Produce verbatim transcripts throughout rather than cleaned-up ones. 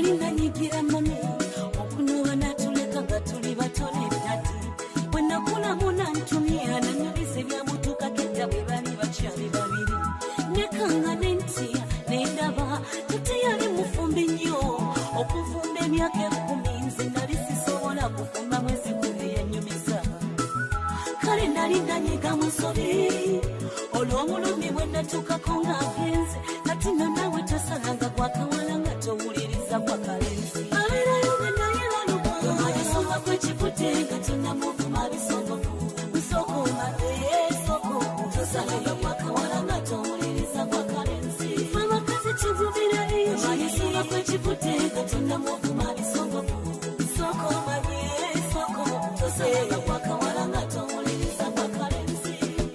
nalinda nyigira mami okunoba natuleka nga tuli batone ddati bwe nakula muna ntumira nanyuliza ebyamutuuka kedda bwe bali bakyali babiri nekanga nentiya nendaba teteyali mufumbi nnyo okuvumba emyaka ekkumi nze nali sisobola kufumba mwezi gumu yenyumiza kale nalinda nyiga musobi olw'omulumi bwe natuukako ng'agenze kati nanawe tosalanga gwakawala nga towuliriza gwa kalenzi abeerayo nga naye baluma ayisoma kwekivudde nga tonamuvuma bisongovu nsoko mabeeye soko tosalanga gwakawala nga towuliriza gwa kalenzi abakazi tuvumirayo ayisoma kwekivudde nga tonamuvuma bisongovu nsoko mabeeye soko tosalanga gwakawala nga towuliriza gwa kalenzi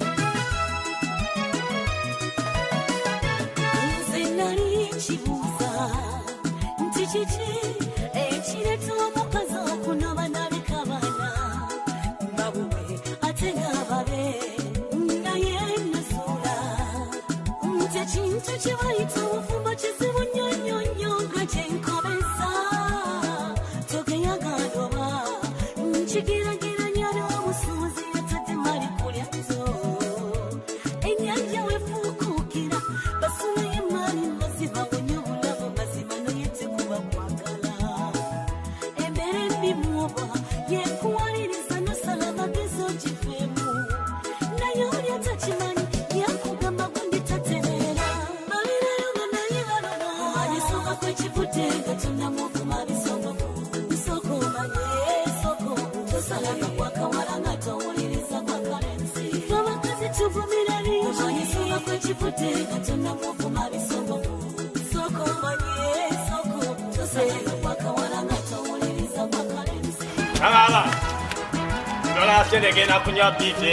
kibuuza nti kiki ekireeta omukazi okunoba naleka abaana babuwe ate ng'ababe naye nasuula nti ekintu kye bayita obufumbo kizibu nnyo nnyo nnyo nga kyenkobesa togeyagadoba nkigerageranya n'omusuuzi yatadde mali kulya zo ennyanja wefuukuukira basulayo emali maziba wonye obulago mazima naye tekuba kwagala embeera embi muoba yekuwaliriza nosala amagezi ogifeemu naye oli atakimanyi yakugamba gundi tatereera balirayo nga naye baloma ayisooka kwekivudde nga tonamuvuma bisongovu nsoko omanye soko tosalanga gwakawala nga towuliriza gwa kalenzi abakazi tuvumirayo ayisooka kwekivudde nga tonamuvuma bisongovu soko omanye soko tosalanga gwakawala nga towuliriza gwa kalenzi ababa ndola senegenda kunywa bite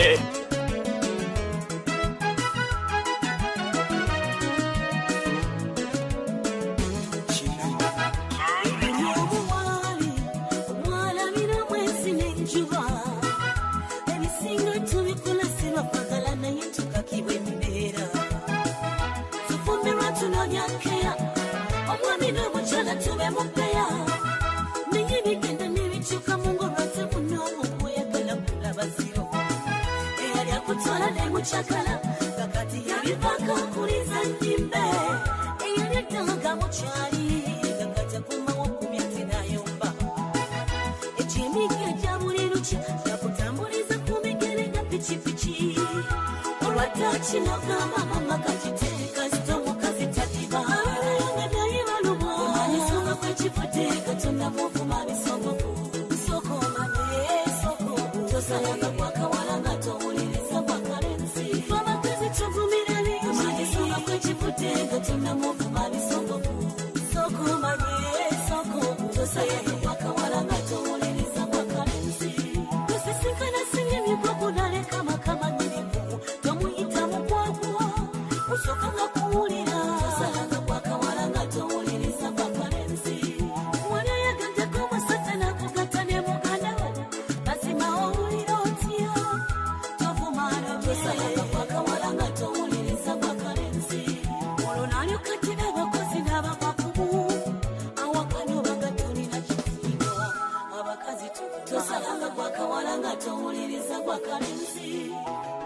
obuwali omwalabira mwezi n'enjuba ebisinga tubikola sirwa kwagala naye tukakibwa emibeera tufumbirwa tunonyakeya omwami n'omukyala tube mupeya naye bigenda n'ebikyuka mu ngolwate munoomu okweyagala kulaba ziro eyali akutwala nemukyagala kakati yabivako akuliza nnyimbe eyali eddanga mukyali kakati akumawo kumya tinayomba ekyemika egya buli lukya yakutambuliza ku migere nga pikipiki olwaddakinagamba mama kagiteeka zita omukazi tadiba abeerayo nga naye baluma ayisooka kwekivudde nga tonamuvuma bisongovu nsoko omanye soko tosalanga gwakawala nga towuliriza gwa kalenzi abakazi tuvumirayo ayisooka kwekivudde nga tonamuvuma bisongovu nsoko omanye soko tosalanga gwakawala nga towuliriza gwa kalenzi tosisinkana sinyemibwa kunaleka makamanyirivu tomuyita mukwagwa osooka nga kuwulira tosalanga gwakawala nga towuliriza gwa kalenzi wali oyagaddeko omusajja nakugatta ne muganda we mazima owulira otya tovumaano tosalanga gwakawala nga towuliriza gwa kalenzi olwo nalyokattira abakozi n'abapakubu awakanoba nga tolina kifiibwa abakazi tosalanga gwakawala nga towuliriza gwa kalenzi